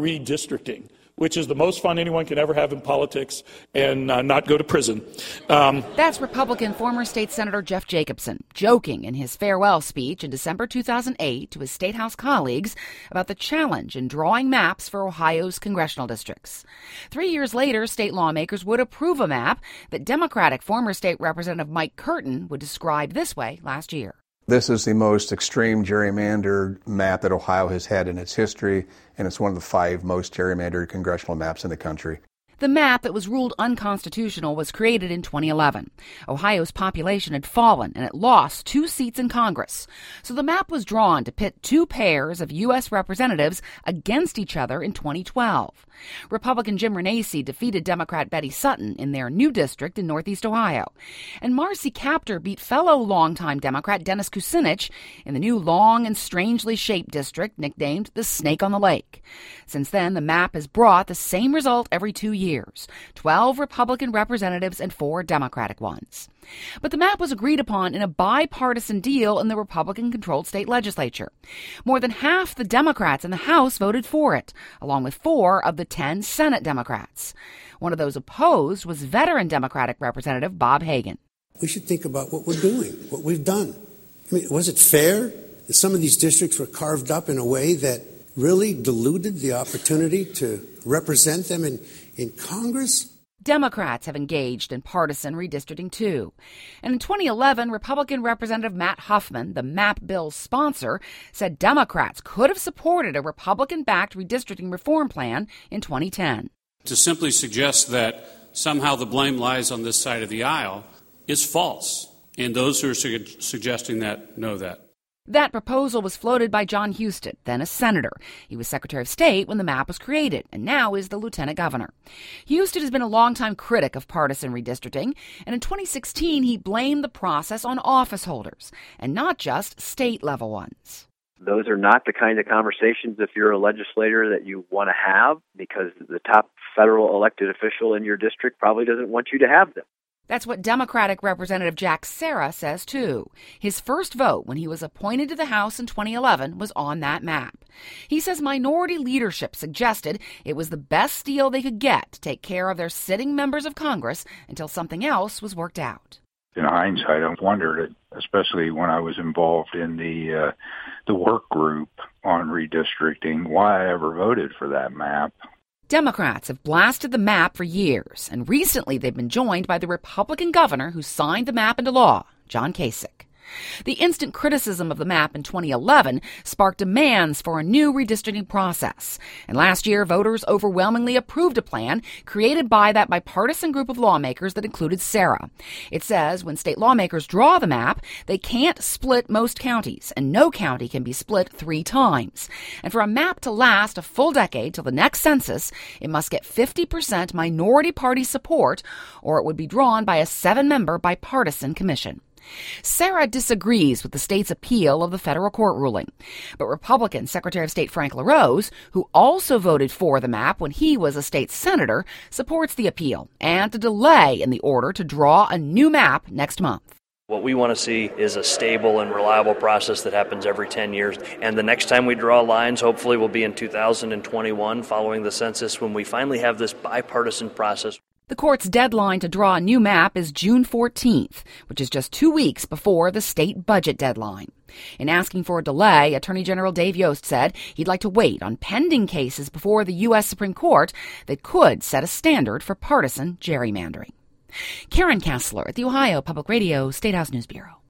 redistricting, which is the most fun anyone can ever have in politics, and not go to prison. That's Republican former state Senator Jeff Jacobson, joking in his farewell speech in December 2008 to his state house colleagues about the challenge in drawing maps for Ohio's congressional districts. 3 years later, state lawmakers would approve a map that Democratic former state Representative Mike Curtin would describe this way last year. This is the most extreme gerrymandered map that Ohio has had in its history, and it's one of the 5 most gerrymandered congressional maps in the country. The map that was ruled unconstitutional was created in 2011. Ohio's population had fallen and it lost 2 seats in Congress. So the map was drawn to pit 2 pairs of U.S. representatives against each other in 2012. Republican Jim Renacci defeated Democrat Betty Sutton in their new district in Northeast Ohio. And Marcy Kaptur beat fellow longtime Democrat Dennis Kucinich in the new long and strangely shaped district nicknamed the Snake on the Lake. Since then, the map has brought the same result every 2 years. 12 Republican representatives and 4 Democratic ones. But the map was agreed upon in a bipartisan deal in the Republican-controlled state legislature. More than half the Democrats in the House voted for it, along with 4 of the 10 Senate Democrats. One of those opposed was veteran Democratic Representative Bob Hagan. We should think about what we're doing, what we've done. I mean, was it fair that some of these districts were carved up in a way that really diluted the opportunity to represent them in Congress? Democrats have engaged in partisan redistricting, too. And in 2011, Republican Representative Matt Huffman, the MAP bill's sponsor, said Democrats could have supported a Republican-backed redistricting reform plan in 2010. To simply suggest that somehow the blame lies on this side of the aisle is false. And those who are suggesting that know that. That proposal was floated by John Husted, then a senator. He was Secretary of State when the map was created, and now is the lieutenant governor. Husted has been a longtime critic of partisan redistricting, and in 2016 he blamed the process on office holders, and not just state-level ones. Those are not the kind of conversations, if you're a legislator, that you want to have, because the top federal elected official in your district probably doesn't want you to have them. That's what Democratic Representative Jack Serra says, too. His first vote when he was appointed to the House in 2011 was on that map. He says minority leadership suggested it was the best deal they could get to take care of their sitting members of Congress until something else was worked out. In hindsight, I've wondered, especially when I was involved in the work group on redistricting, why I ever voted for that map. Democrats have blasted the map for years, and recently they've been joined by the Republican governor who signed the map into law, John Kasich. The instant criticism of the map in 2011 sparked demands for a new redistricting process. And last year, voters overwhelmingly approved a plan created by that bipartisan group of lawmakers that included Serra. It says when state lawmakers draw the map, they can't split most counties, and no county can be split 3 times. And for a map to last a full decade till the next census, it must get 50% minority party support, or it would be drawn by a 7-member bipartisan commission. Serra disagrees with the state's appeal of the federal court ruling. But Republican Secretary of State Frank LaRose, who also voted for the map when he was a state senator, supports the appeal and a delay in the order to draw a new map next month. What we want to see is a stable and reliable process that happens every 10 years. And the next time we draw lines, hopefully, will be in 2021, following the census, when we finally have this bipartisan process. The court's deadline to draw a new map is June 14th, which is just 2 weeks before the state budget deadline. In asking for a delay, Attorney General Dave Yost said he'd like to wait on pending cases before the U.S. Supreme Court that could set a standard for partisan gerrymandering. Karen Kassler at the Ohio Public Radio State House News Bureau.